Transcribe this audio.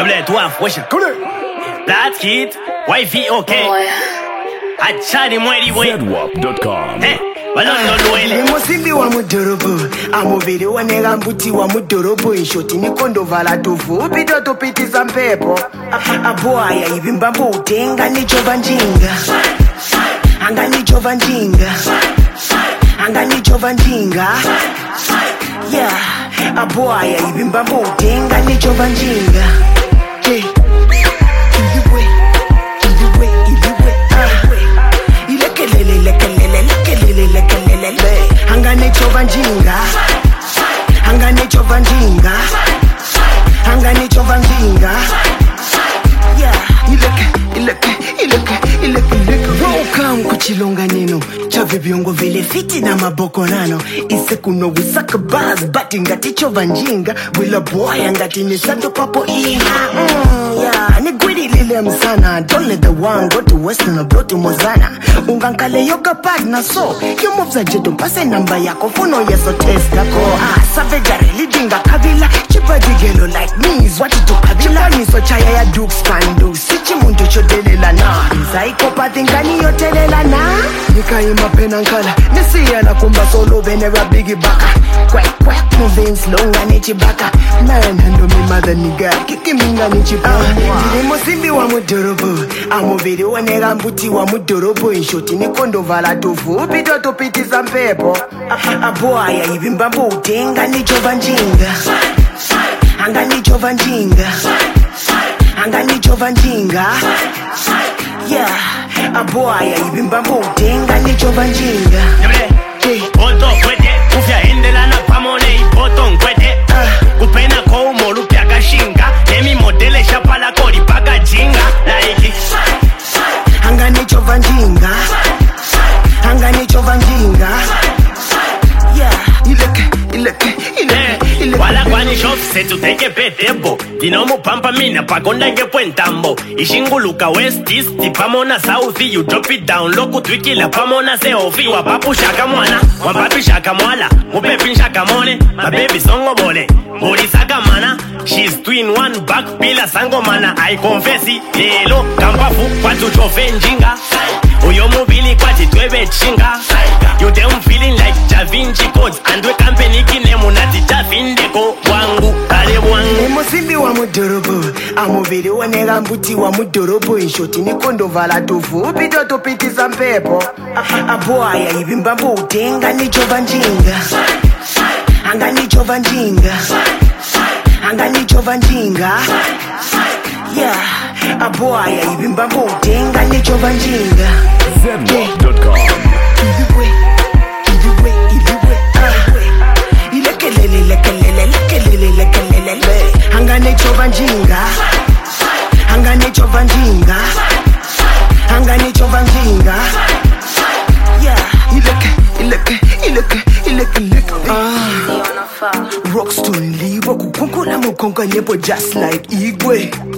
Double toi, wesh. Black Kid, wifey, okay. Achani mwedi we. Zedwap.com. Hey, walondo luele. Musimbi wa mudorobo, amubiri wanega mbuti wa mudorobo. Inshoti ni kondo vala tufu, upito tupitiza mpepo. Aboaya ibimbambo utenga ni chova njinga. Anga ni chova njinga. Anga ni chova njinga. Yeah, aboaya ibimbambo utenga ni chova njinga. Hey. Hangane chova njinga, hangane chova njinga, hangane chova njinga. Yeah, ileke. Welcome kuchilonga neno chave biongo vile fiti na maboko nano. Ise kuno wisaka buzz bati ngati chova njinga. Willa boy ngati ni santo papo iha. Yeah, ni gwidi lile msana. Don't let the one go to western or blow to Mozana. Ungankale yoga partner so you moves a jeto pase namba yako funo yeso test yako. Savage lidinga kabila chipa digelo like me is what to kabila. Ni so chaya ya dukes can do. Sichi muntu chodelela na Zaiko patingani yotelela na Nika ima penankala Nisi ya na kumba solo venera bigi baka Quack moving slow nga nichi baka Man hando mi mother niga Kiki minga nichi baka Ndiri musimbi wa mudorobo Amubiri wanega mbuti wa mudorobo Inshoti ni kondo vala tufu Upito tupitiza mpepo Aboaya ibimbambo utenga ni chova njinga Anga ni chova njinga Anga ni chova njinga. Yeah, aboaya ibimbambo utenga ni chova njinga. Boto kwete, kufya hendela na pamone ipoto nkwete. Kupena kou molu pya kashinga. Emi modele shapala kori paka jinga. Like Anga ni chova njinga. Anga ni chova njinga. Yeah, ileke. Wala kwani shop setu teke petebo. Dinomo pampa mina pakonda nge puentambo. Ishinguluka west east tipamona south. You drop it down loku twikila pamona seofi. Wapapu shaka mwana, wapapi shaka mwala. Mupepi shaka mone, mababy songo bole. Boli saka mana, she's twin one back pila sango mana. I confessi, lelo kampafu kwatu chofe njinga. Uyo mubili kwati twebe chinga. You them feeling like Da Vinci codes. And we company kinemu nati Javindeko wangu kale wangu. Musimbi wa mudorobo Amubiri wanega mbuti wa mudorobo Inshoti ni kondo vala tufu Upito tupitiza mpepo Aboaya ibimbambo utenga ni chova njinga. Anga ni chova njinga. Anga ni chova njinga. Yeah, aboaya ibimbambo utenga ni chova njinga. Zedwap.com. Hangane chova njinga. Hangane chova njinga. Hangane chova njinga. Yeah, ileke. Rockstone libo kukungula mukonga nyebo just like Igwe.